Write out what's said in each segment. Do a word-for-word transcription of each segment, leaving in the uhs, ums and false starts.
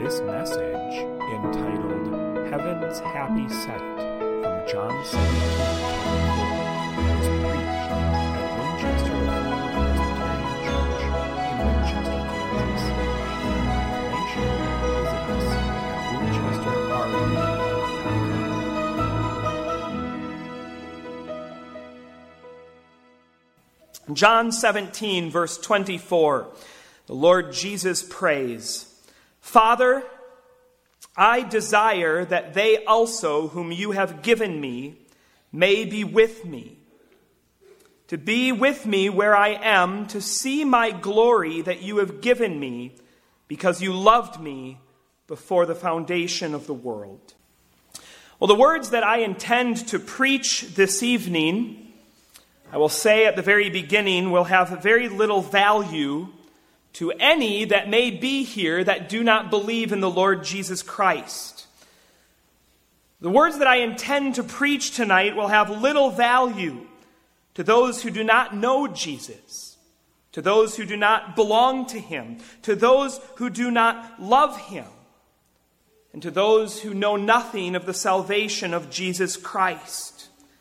This message, entitled Heaven's Happy Sight, from John seventeen twenty-four, was preached at Winchester Reformed Presbyterian Church in Winchester, Kansas. For more information, visit us at winchester r v dot com. John seventeen, verse twenty-four, the Lord Jesus prays, Father, I desire that they also whom you have given me may be with me, to be with me where I am, to see my glory that you have given me, because you loved me before the foundation of the world. Well, the words that I intend to preach this evening, I will say at the very beginning, will have very little value to any that may be here that do not believe in the Lord Jesus Christ. The words that I intend to preach tonight will have little value to those who do not know Jesus, to those who do not belong to him, to those who do not love him, and to those who know nothing of the salvation of Jesus Christ.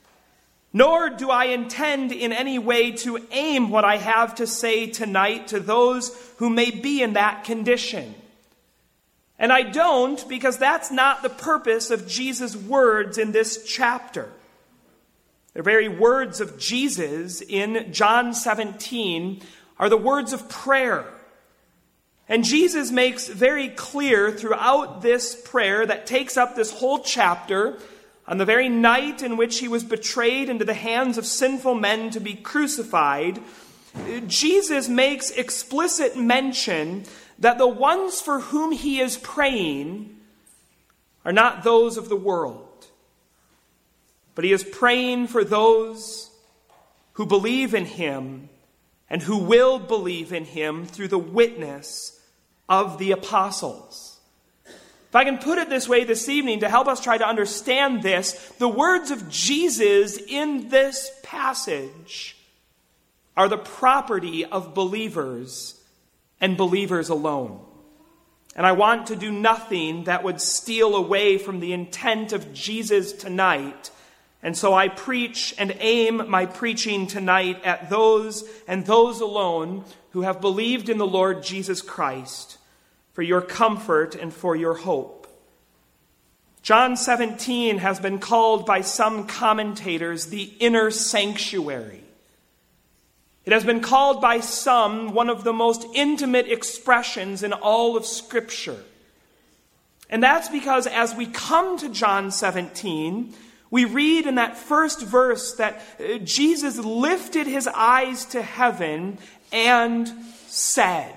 Nor do I intend in any way to aim what I have to say tonight to those who may be in that condition. And I don't, because that's not the purpose of Jesus' words in this chapter. The very words of Jesus in John seventeen are the words of prayer. And Jesus makes very clear throughout this prayer that takes up this whole chapter, on the very night in which he was betrayed into the hands of sinful men to be crucified, Jesus makes explicit mention that the ones for whom he is praying are not those of the world, but he is praying for those who believe in him and who will believe in him through the witness of the apostles. If I can put it this way this evening to help us try to understand this, the words of Jesus in this passage are the property of believers and believers alone. And I want to do nothing that would steal away from the intent of Jesus tonight. And so I preach and aim my preaching tonight at those and those alone who have believed in the Lord Jesus Christ, for your comfort and for your hope. John seventeen has been called by some commentators the inner sanctuary. It has been called by some one of the most intimate expressions in all of Scripture. And that's because as we come to John seventeen, we read in that first verse that Jesus lifted his eyes to heaven and said.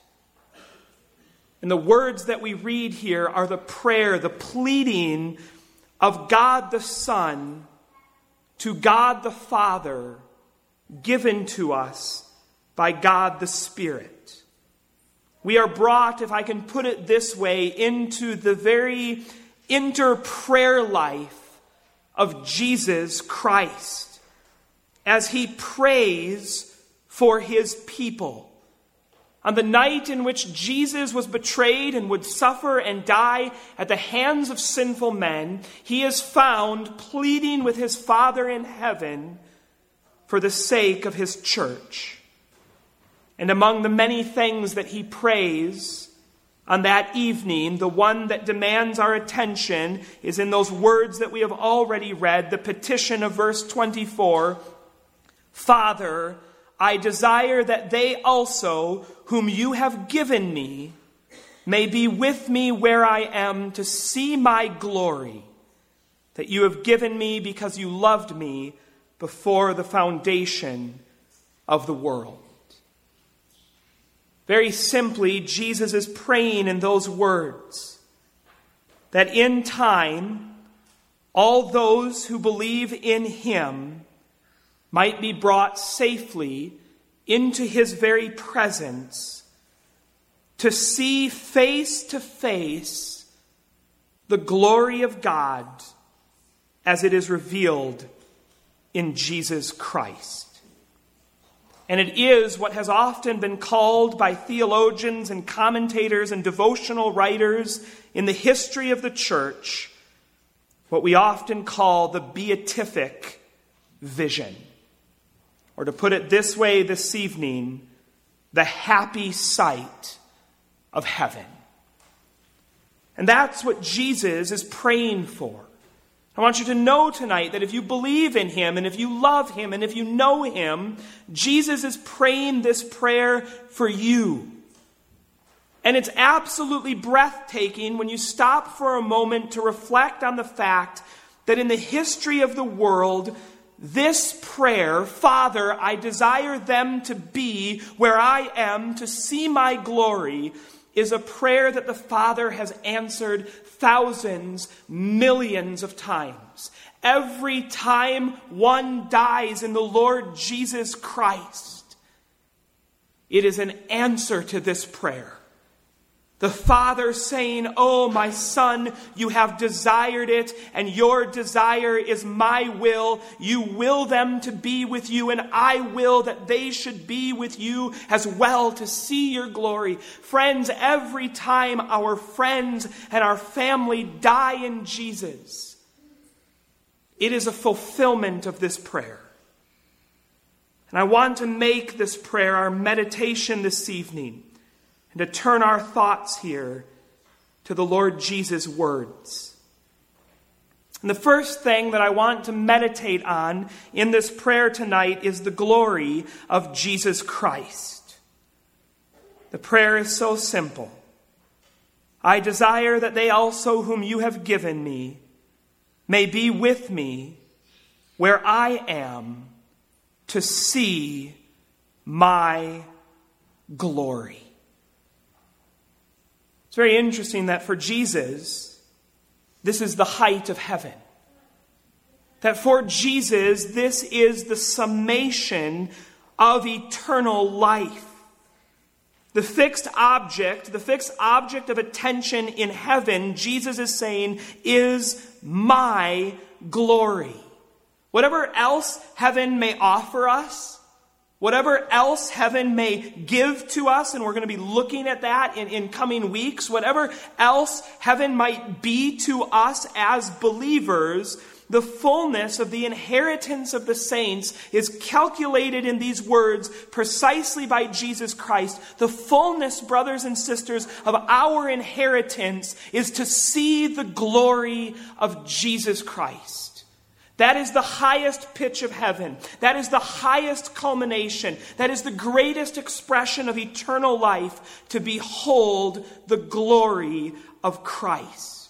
And the words that we read here are the prayer, the pleading of God the Son to God the Father, given to us by God the Spirit. We are brought, if I can put it this way, into the very inter-prayer life of Jesus Christ as he prays for his people. On the night in which Jesus was betrayed and would suffer and die at the hands of sinful men, he is found pleading with his Father in heaven for the sake of his church. And among the many things that he prays on that evening, the one that demands our attention is in those words that we have already read, the petition of verse twenty-four, Father, I desire that they also, whom you have given me, may be with me where I am to see my glory that you have given me because you loved me before the foundation of the world. Very simply, Jesus is praying in those words that in time, all those who believe in him might be brought safely into his very presence to see face to face the glory of God as it is revealed in Jesus Christ. And it is what has often been called by theologians and commentators and devotional writers in the history of the church, what we often call the beatific vision. Or to put it this way this evening, the happy sight of heaven. And that's what Jesus is praying for. I want you to know tonight that if you believe in him and if you love him and if you know him, Jesus is praying this prayer for you. And it's absolutely breathtaking when you stop for a moment to reflect on the fact that in the history of the world, this prayer, Father, I desire them to be where I am to see my glory, is a prayer that the Father has answered thousands, millions of times. Every time one dies in the Lord Jesus Christ, it is an answer to this prayer. The Father saying, oh, my Son, you have desired it, and your desire is my will. You will them to be with you, and I will that they should be with you as well to see your glory. Friends, every time our friends and our family die in Jesus, it is a fulfillment of this prayer. And I want to make this prayer our meditation this evening, and to turn our thoughts here to the Lord Jesus' words. And the first thing that I want to meditate on in this prayer tonight is the glory of Jesus Christ. The prayer is so simple. I desire that they also whom you have given me may be with me where I am to see my glory. It's very interesting that for Jesus, this is the height of heaven. That for Jesus, this is the summation of eternal life. The fixed object, the fixed object of attention in heaven, Jesus is saying, is my glory. Whatever else heaven may offer us, whatever else heaven may give to us, and we're going to be looking at that in, in coming weeks, whatever else heaven might be to us as believers, the fullness of the inheritance of the saints is calculated in these words precisely by Jesus Christ. The fullness, brothers and sisters, of our inheritance is to see the glory of Jesus Christ. That is the highest pitch of heaven. That is the highest culmination. That is the greatest expression of eternal life, to behold the glory of Christ.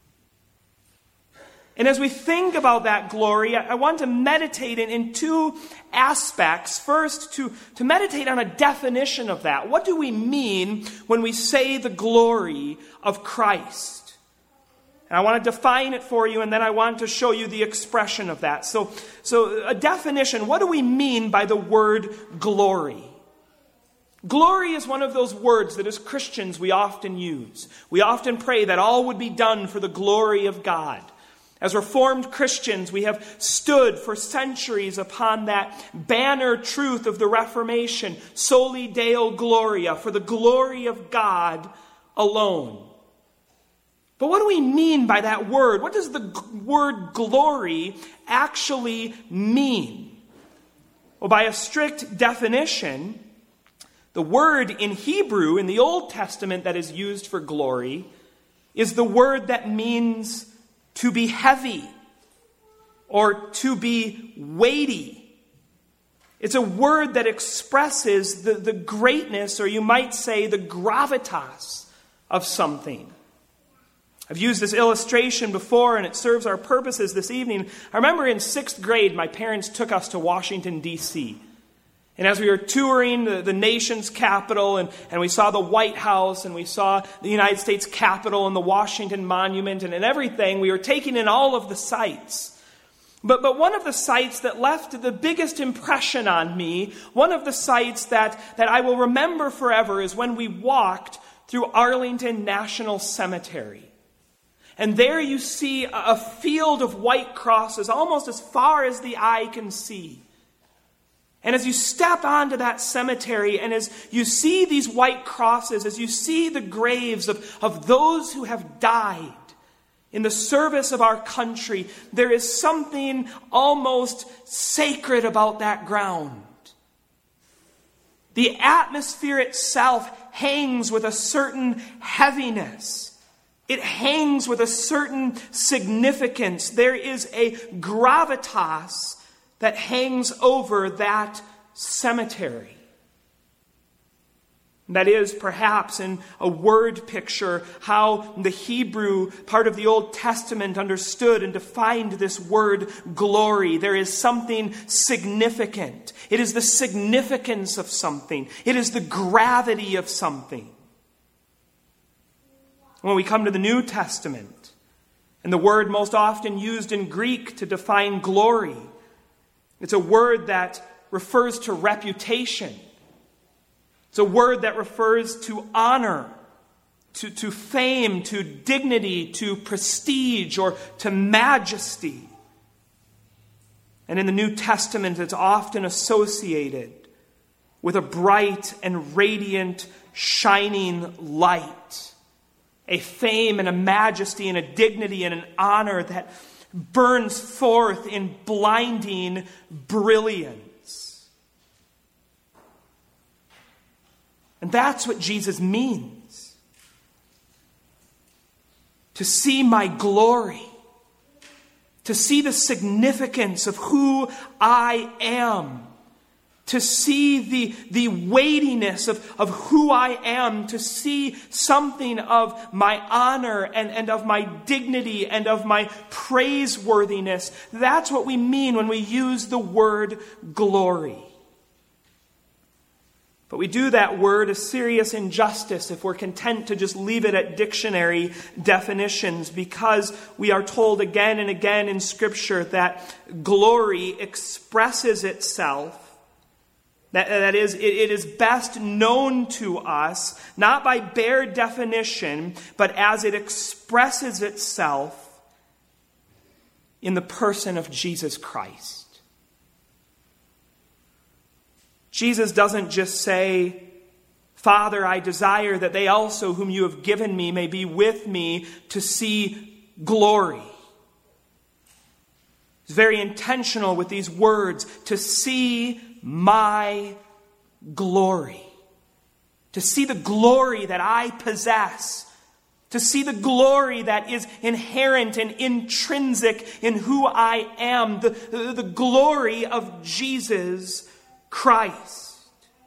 And as we think about that glory, I want to meditate in, in two aspects. First, to, to meditate on a definition of that. What do we mean when we say the glory of Christ? And I want to define it for you, and then I want to show you the expression of that. So, so a definition, what do we mean by the word glory? Glory is one of those words that as Christians we often use. We often pray that all would be done for the glory of God. As Reformed Christians, we have stood for centuries upon that banner truth of the Reformation, Soli Deo Gloria, for the glory of God alone. But what do we mean by that word? What does the g- word glory actually mean? Well, by a strict definition, the word in Hebrew in the Old Testament that is used for glory is the word that means to be heavy or to be weighty. It's a word that expresses the, the greatness, or you might say the gravitas of something. I've used this illustration before, and it serves our purposes this evening. I remember in sixth grade, my parents took us to Washington, D C And as we were touring the, the nation's capital, and, and we saw the White House, and we saw the United States Capitol, and the Washington Monument, and, and everything, we were taking in all of the sights. But, but one of the sights that left the biggest impression on me, one of the sights that, that I will remember forever, is when we walked through Arlington National Cemetery. And there you see a field of white crosses almost as far as the eye can see. And as you step onto that cemetery, and as you see these white crosses, as you see the graves of, of those who have died in the service of our country, there is something almost sacred about that ground. The atmosphere itself hangs with a certain heaviness. It hangs with a certain significance. There is a gravitas that hangs over that cemetery. That is perhaps in a word picture how the Hebrew part of the Old Testament understood and defined this word glory. There is something significant. It is the significance of something. It is the gravity of something. When we come to the New Testament, and the word most often used in Greek to define glory, it's a word that refers to reputation. It's a word that refers to honor, to, to fame, to dignity, to prestige, or to majesty. And in the New Testament, it's often associated with a bright and radiant, shining light. A fame and a majesty and a dignity and an honor that burns forth in blinding brilliance. And that's what Jesus means. To see my glory. To see the significance of who I am. To see the, the weightiness of, of who I am. To see something of my honor and, and of my dignity and of my praiseworthiness. That's what we mean when we use the word glory. But we do that word a serious injustice if we're content to just leave it at dictionary definitions, because we are told again and again in Scripture that glory expresses itself. That, that is, it, it is best known to us, not by bare definition, but as it expresses itself in the person of Jesus Christ. Jesus doesn't just say, Father, I desire that they also whom you have given me may be with me to see glory. He's very intentional with these words, to see my glory. To see the glory that I possess. To see the glory that is inherent and intrinsic in who I am. The, the, the glory of Jesus Christ.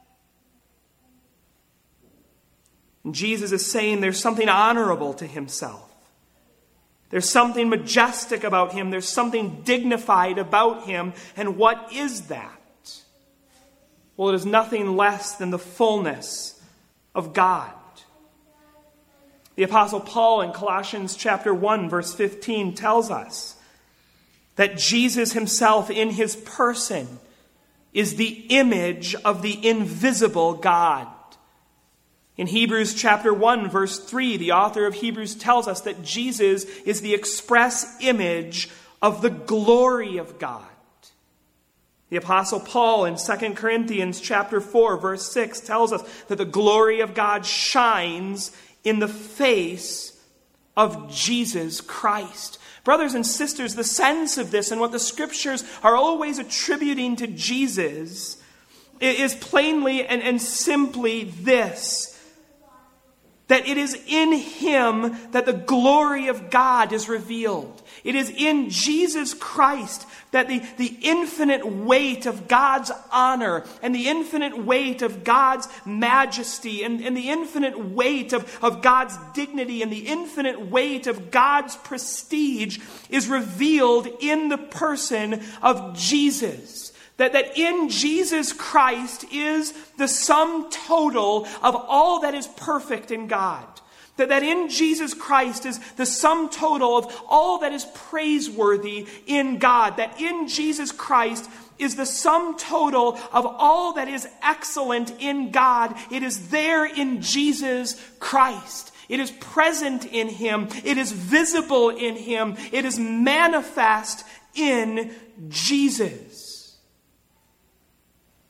And Jesus is saying there's something honorable to himself. There's something majestic about him. There's something dignified about him. And what is that? Well, it is nothing less than the fullness of God. The Apostle Paul in Colossians chapter one, verse fifteen tells us that Jesus himself in his person is the image of the invisible God. In Hebrews chapter one, verse three, the author of Hebrews tells us that Jesus is the express image of the glory of God. The Apostle Paul in Second Corinthians chapter four, verse six tells us that the glory of God shines in the face of Jesus Christ. Brothers and sisters, the sense of this and what the Scriptures are always attributing to Jesus is plainly and, and simply this: that it is in him that the glory of God is revealed. It is in Jesus Christ that the, the infinite weight of God's honor and the infinite weight of God's majesty and, and the infinite weight of, of God's dignity and the infinite weight of God's prestige is revealed in the person of Jesus. That, that in Jesus Christ is the sum total of all that is perfect in God. That, that in Jesus Christ is the sum total of all that is praiseworthy in God. That in Jesus Christ is the sum total of all that is excellent in God. It is there in Jesus Christ. It is present in him. It is visible in him. It is manifest in Jesus.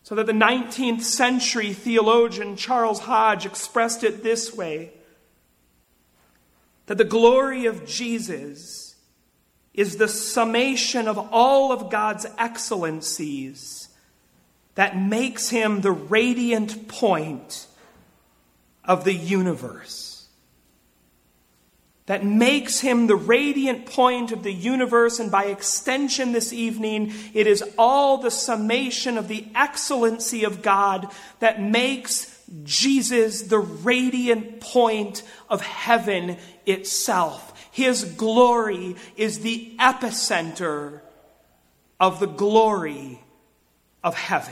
So that the nineteenth century theologian Charles Hodge expressed it this way, that the glory of Jesus is the summation of all of God's excellencies that makes him the radiant point of the universe. That makes him the radiant point of the universe, and by extension this evening, it is all the summation of the excellency of God that makes Jesus the radiant point of heaven itself. His glory is the epicenter of the glory of heaven.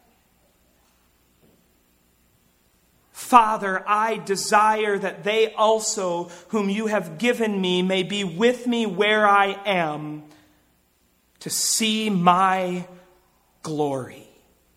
Father, I desire that they also, whom you have given me, may be with me where I am, to see my glory.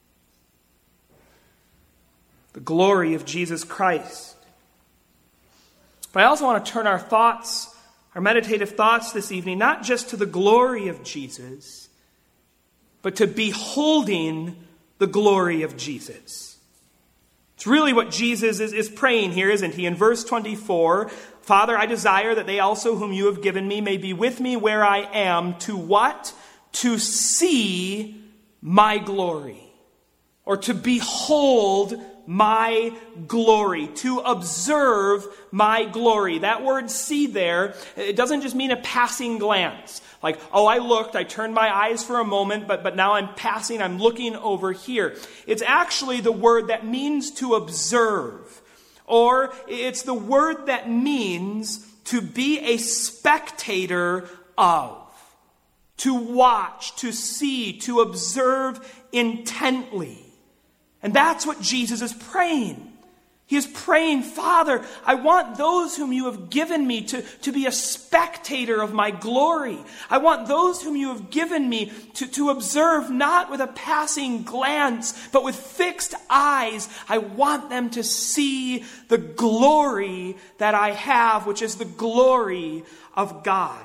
The glory of Jesus Christ. But I also want to turn our thoughts, our meditative thoughts this evening, not just to the glory of Jesus, but to beholding the glory of Jesus. It's really what Jesus is, is praying here, isn't he? In verse twenty-four, Father, I desire that they also whom you have given me may be with me where I am, to what? To see my glory. Or to behold my glory, to observe my glory. That word see there, it doesn't just mean a passing glance. Like, oh, I looked, I turned my eyes for a moment, but, but now I'm passing, I'm looking over here. It's actually the word that means to observe. Or it's the word that means to be a spectator of. To watch, to see, to observe intently. And that's what Jesus is praying. He is praying, Father, I want those whom you have given me to, to be a spectator of my glory. I want those whom you have given me to, to observe not with a passing glance, but with fixed eyes. I want them to see the glory that I have, which is the glory of God.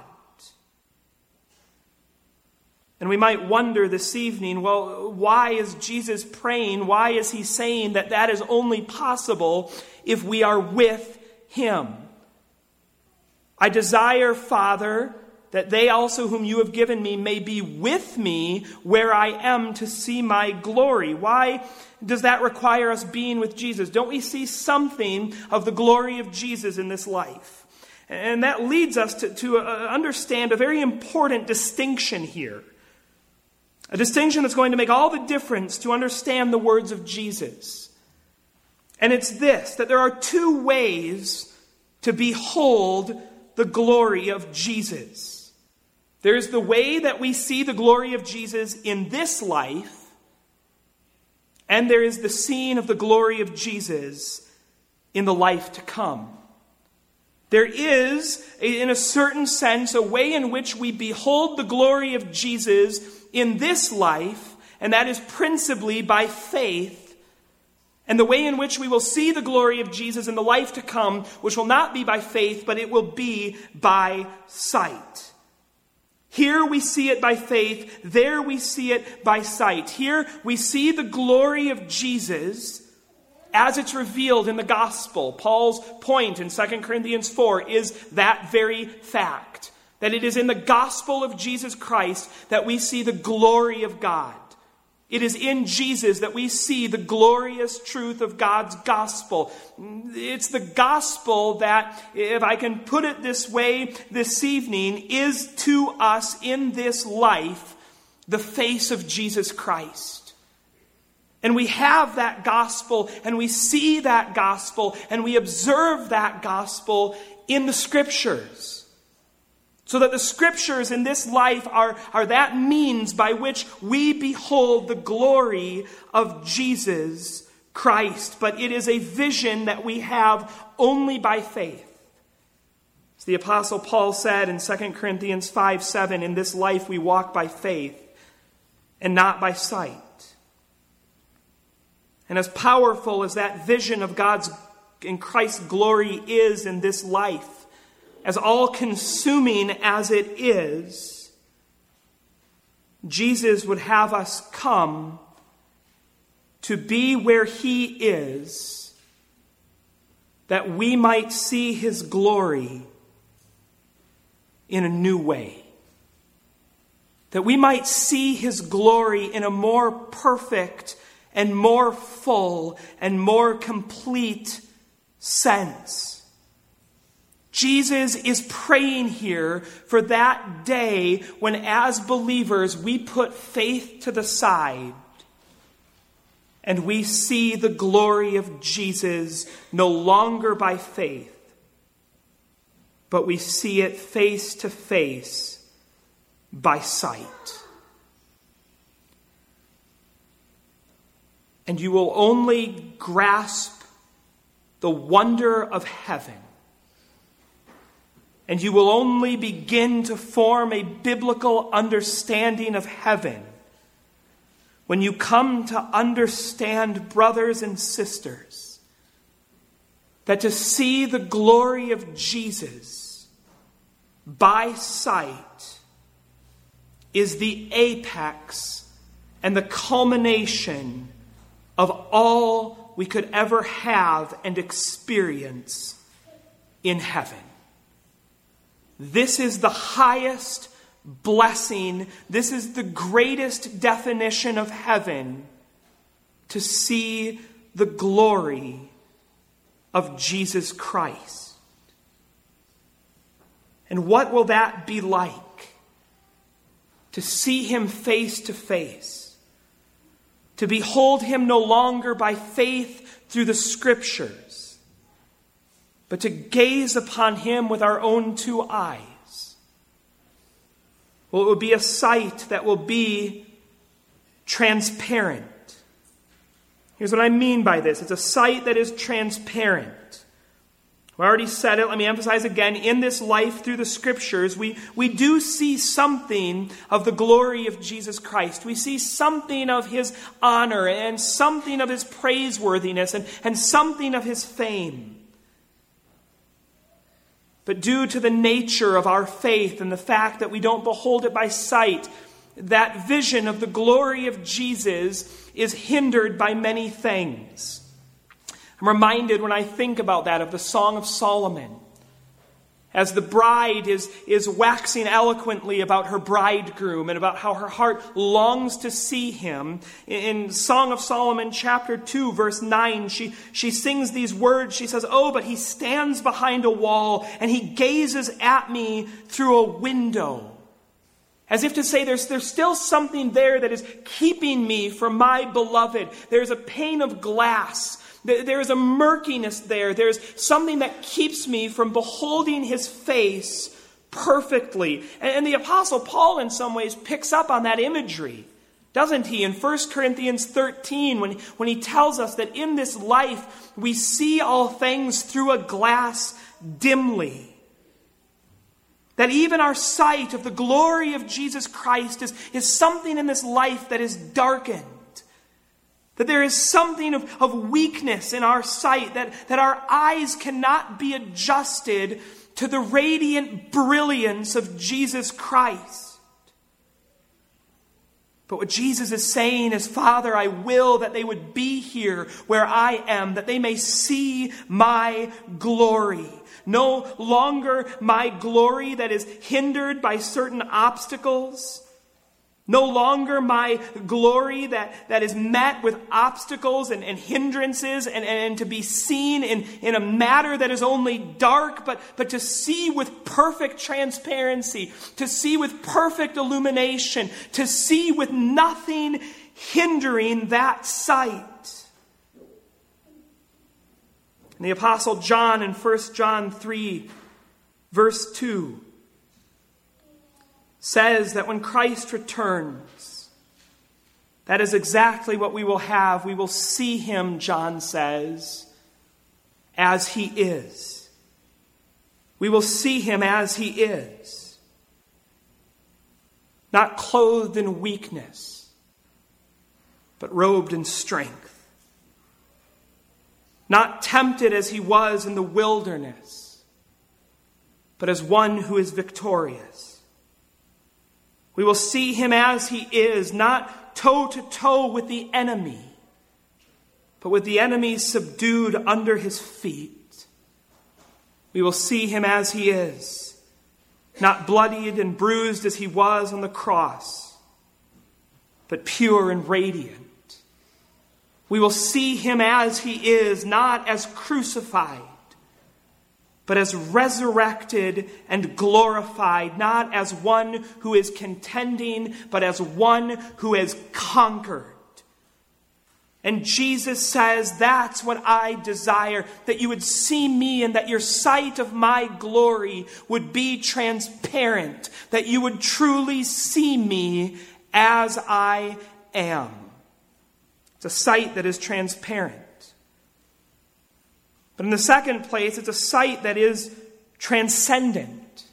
And we might wonder this evening, well, why is Jesus praying? Why is he saying that that is only possible if we are with him? I desire, Father, that they also whom you have given me may be with me where I am, to see my glory. Why does that require us being with Jesus? Don't we see something of the glory of Jesus in this life? And that leads us to, to uh, understand a very important distinction here. A distinction that's going to make all the difference to understand the words of Jesus. And it's this, that there are two ways to behold the glory of Jesus. There's the way that we see the glory of Jesus in this life, and there is the seeing of the glory of Jesus in the life to come. There is, in a certain sense, a way in which we behold the glory of Jesus in this life, and that is principally by faith. And the way in which we will see the glory of Jesus in the life to come, which will not be by faith, but it will be by sight. Here we see it by faith, there we see it by sight. Here we see the glory of Jesus as it's revealed in the gospel. Paul's point in Second Corinthians four is that very fact. That it is in the gospel of Jesus Christ that we see the glory of God. It is in Jesus that we see the glorious truth of God's gospel. It's the gospel that, if I can put it this way this evening, is to us in this life the face of Jesus Christ. And we have that gospel, and we see that gospel, and we observe that gospel in the Scriptures. So that the Scriptures in this life are, are that means by which we behold the glory of Jesus Christ. But it is a vision that we have only by faith. As the Apostle Paul said in Second Corinthians five seven, in this life we walk by faith and not by sight. And as powerful as that vision of God's and Christ's glory is in this life, as all-consuming as it is, Jesus would have us come to be where he is, that we might see his glory in a new way. That we might see his glory in a more perfect and more full and more complete sense. Jesus is praying here for that day when, as believers, we put faith to the side and we see the glory of Jesus no longer by faith, but we see it face to face by sight. And you will only grasp the wonder of heaven, and you will only begin to form a biblical understanding of heaven when you come to understand, brothers and sisters, that to see the glory of Jesus by sight is the apex and the culmination of all we could ever have and experience in heaven. This is the highest blessing. This is the greatest definition of heaven, to see the glory of Jesus Christ. And what will that be like? To see him face to face. To behold him no longer by faith through the Scriptures, but to gaze upon him with our own two eyes. Well, it will be a sight that will be transparent. Here's what I mean by this. It's a sight that is transparent. I already said it. Let me emphasize again. In this life through the Scriptures, we, we do see something of the glory of Jesus Christ. We see something of his honor and something of his praiseworthiness and, and something of his fame. But due to the nature of our faith and the fact that we don't behold it by sight, that vision of the glory of Jesus is hindered by many things. I'm reminded when I think about that of the Song of Solomon. As the bride is, is waxing eloquently about her bridegroom and about how her heart longs to see him. In Song of Solomon chapter two verse nine, she, she sings these words. She says, "Oh, but he stands behind a wall and he gazes at me through a window." As if to say there's, there's still something there that is keeping me from my beloved. There's a pane of glass. There is a murkiness there. There's something that keeps me from beholding his face perfectly. And the Apostle Paul in some ways picks up on that imagery, doesn't he? In First Corinthians thirteen, when, when he tells us that in this life we see all things through a glass dimly. That even our sight of the glory of Jesus Christ is, is something in this life that is darkened. That there is something of, of weakness in our sight, that, that our eyes cannot be adjusted to the radiant brilliance of Jesus Christ. But what Jesus is saying is, Father, I will that they would be here where I am, that they may see my glory. No longer my glory that is hindered by certain obstacles. No longer my glory that, that is met with obstacles and, and hindrances and, and to be seen in, in a matter that is only dark, but, but to see with perfect transparency, to see with perfect illumination, to see with nothing hindering that sight. And the Apostle John in First John three, verse two, says that when Christ returns, that is exactly what we will have. We will see him, John says, as he is. We will see him as he is. Not clothed in weakness, but robed in strength. Not tempted as he was in the wilderness, but as one who is victorious. We will see him as he is, not toe to toe with the enemy, but with the enemy subdued under his feet. We will see him as he is, not bloodied and bruised as he was on the cross, but pure and radiant. We will see him as he is, not as crucified, but as resurrected and glorified, not as one who is contending, but as one who has conquered. And Jesus says, that's what I desire, that you would see me and that your sight of my glory would be transparent, that you would truly see me as I am. It's a sight that is transparent. But in the second place, it's a sight that is transcendent.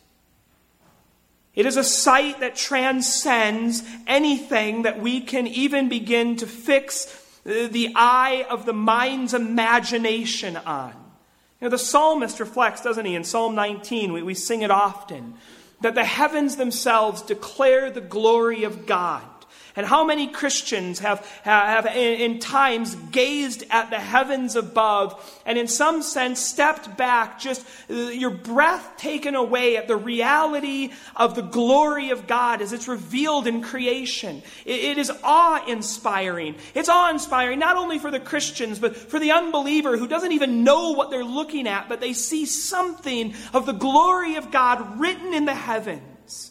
It is a sight that transcends anything that we can even begin to fix the eye of the mind's imagination on. You know, the psalmist reflects, doesn't he, in Psalm nineteen, we, we sing it often, that the heavens themselves declare the glory of God. And how many Christians have, have in times gazed at the heavens above and in some sense stepped back, just your breath taken away at the reality of the glory of God as it's revealed in creation. It, it is awe-inspiring. It's awe-inspiring not only for the Christians, but for the unbeliever who doesn't even know what they're looking at, but they see something of the glory of God written in the heavens.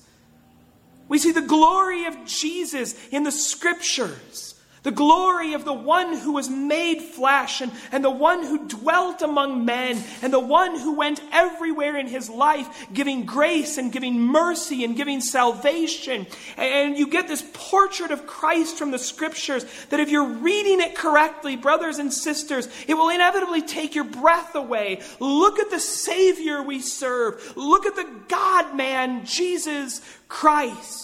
We see the glory of Jesus in the Scriptures. The glory of the one who was made flesh and, and the one who dwelt among men and the one who went everywhere in his life giving grace and giving mercy and giving salvation. And you get this portrait of Christ from the Scriptures that if you're reading it correctly, brothers and sisters, it will inevitably take your breath away. Look at the Savior we serve. Look at the God-man, Jesus Christ.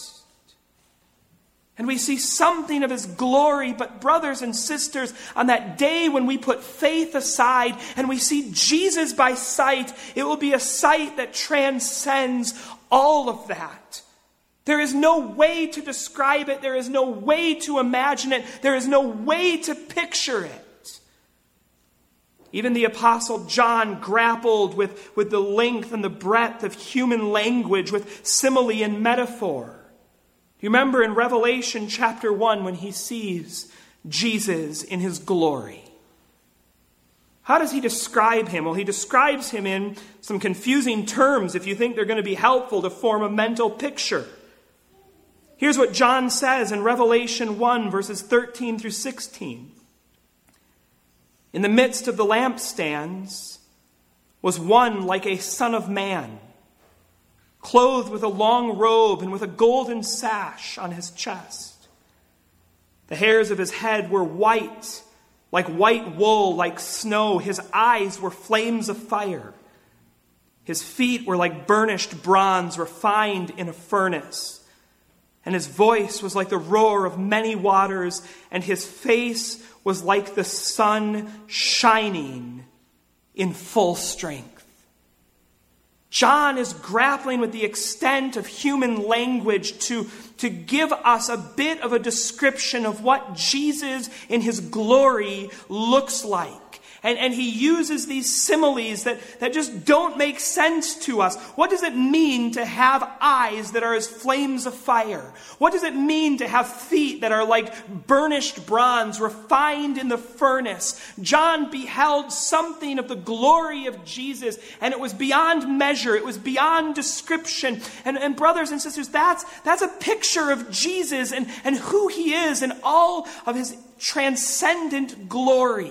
And we see something of his glory, but brothers and sisters, on that day when we put faith aside and we see Jesus by sight, it will be a sight that transcends all of that. There is no way to describe it. There is no way to imagine it. There is no way to picture it. Even the Apostle John grappled with, with the length and the breadth of human language, with simile and metaphor. You remember in Revelation chapter one when he sees Jesus in his glory. How does he describe him? Well, he describes him in some confusing terms if you think they're going to be helpful to form a mental picture. Here's what John says in Revelation one, verses thirteen through sixteen. In the midst of the lampstands was one like a son of man, clothed with a long robe and with a golden sash on his chest. The hairs of his head were white, like white wool, like snow. His eyes were flames of fire. His feet were like burnished bronze refined in a furnace. And his voice was like the roar of many waters, and his face was like the sun shining in full strength. John is grappling with the extent of human language to, to give us a bit of a description of what Jesus in his glory looks like. And, and he uses these similes that, that just don't make sense to us. What does it mean to have eyes that are as flames of fire? What does it mean to have feet that are like burnished bronze, refined in the furnace? John beheld something of the glory of Jesus, and it was beyond measure. It was beyond description. And, and brothers and sisters, that's, that's a picture of Jesus and, and who he is and all of his transcendent glory.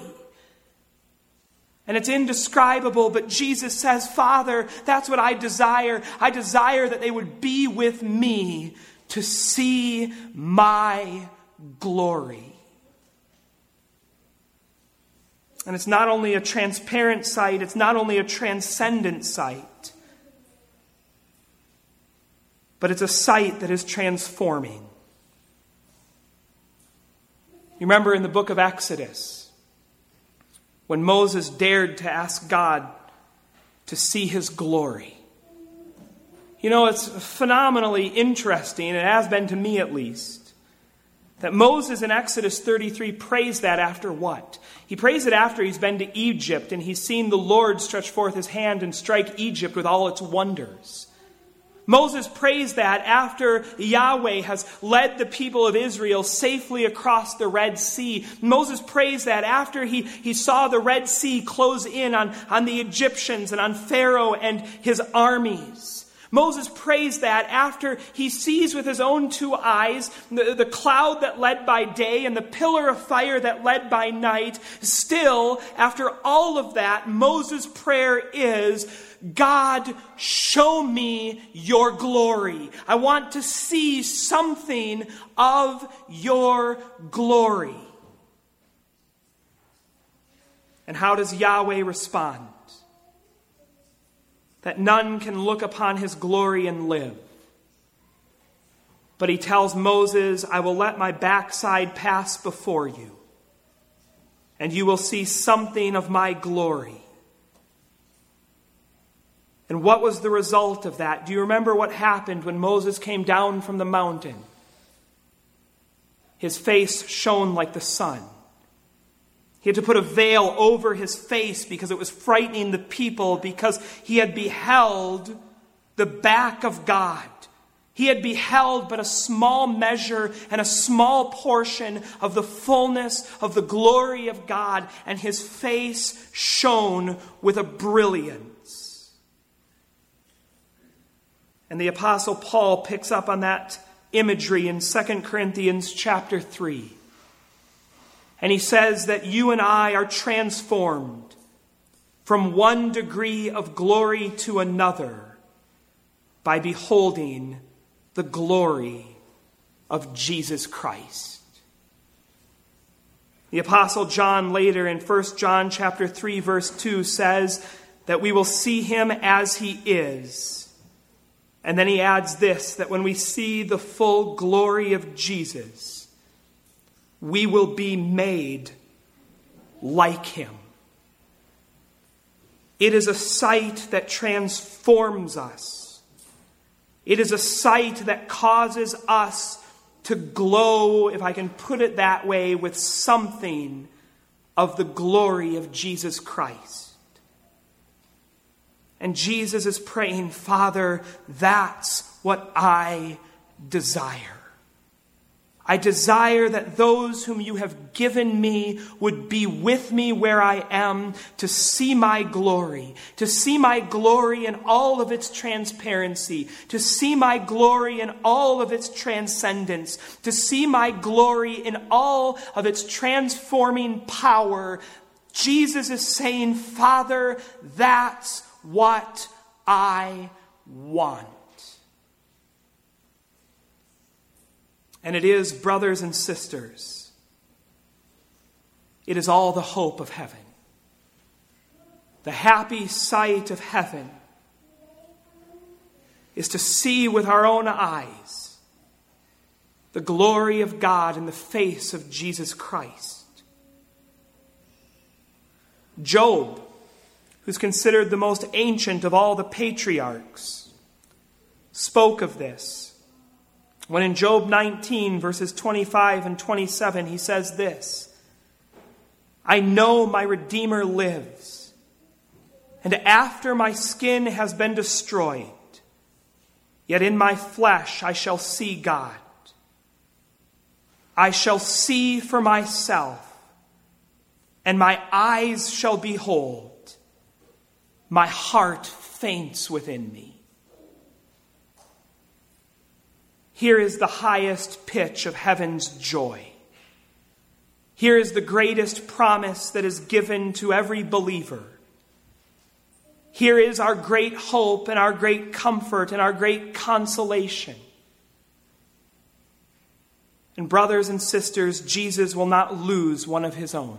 And it's indescribable, but Jesus says, Father, that's what I desire. I desire that they would be with me to see my glory. And it's not only a transparent sight, it's not only a transcendent sight, but it's a sight that is transforming. You remember in the book of Exodus, when Moses dared to ask God to see his glory. You know, it's phenomenally interesting, it has been to me at least, That Moses in Exodus thirty-three prays that after what? He prays it after he's been to Egypt and he's seen the Lord stretch forth his hand and strike Egypt with all its wonders. Moses prays that after Yahweh has led the people of Israel safely across the Red Sea. Moses prays that after he, he saw the Red Sea close in on, on the Egyptians and on Pharaoh and his armies. Moses prays that after he sees with his own two eyes the, the cloud that led by day and the pillar of fire that led by night. Still, after all of that, Moses' prayer is, God, show me your glory. I want to see something of your glory. And how does Yahweh respond? That none can look upon his glory and live. But he tells Moses, I will let my backside pass before you, and you will see something of my glory. And what was the result of that? Do you remember what happened when Moses came down from the mountain? His face shone like the sun. He had to put a veil over his face because it was frightening the people, because he had beheld the back of God. He had beheld but a small measure and a small portion of the fullness of the glory of God, and his face shone with a brilliance. And the Apostle Paul picks up on that imagery in Second Corinthians chapter three. And he says that you and I are transformed from one degree of glory to another by beholding the glory of Jesus Christ. The Apostle John later in First John chapter three verse two says that we will see him as he is. And then he adds this, that when we see the full glory of Jesus, we will be made like him. It is a sight that transforms us. It is a sight that causes us to glow, if I can put it that way, with something of the glory of Jesus Christ. And Jesus is praying, Father, that's what I desire. I desire that those whom you have given me would be with me where I am, to see my glory, to see my glory in all of its transparency, to see my glory in all of its transcendence, to see my glory in all of its transforming power. Jesus is saying, Father, that's what I want. And it is, brothers and sisters, it is all the hope of heaven. The happy sight of heaven is to see with our own eyes the glory of God in the face of Jesus Christ. Job, who's considered the most ancient of all the patriarchs, spoke of this. When in Job nineteen, verses twenty-five and twenty-seven, he says this, I know my Redeemer lives, and after my skin has been destroyed, yet in my flesh I shall see God. I shall see for myself, and my eyes shall behold. My heart faints within me. Here is the highest pitch of heaven's joy. Here is the greatest promise that is given to every believer. Here is our great hope and our great comfort and our great consolation. And brothers and sisters, Jesus will not lose one of his own.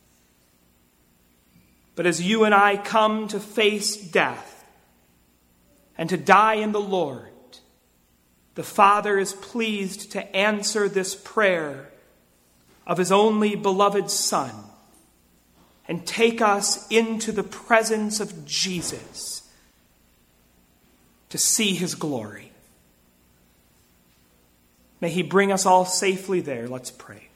But as you and I come to face death and to die in the Lord, the Father is pleased to answer this prayer of his only beloved Son and take us into the presence of Jesus to see his glory. May he bring us all safely there. Let's pray.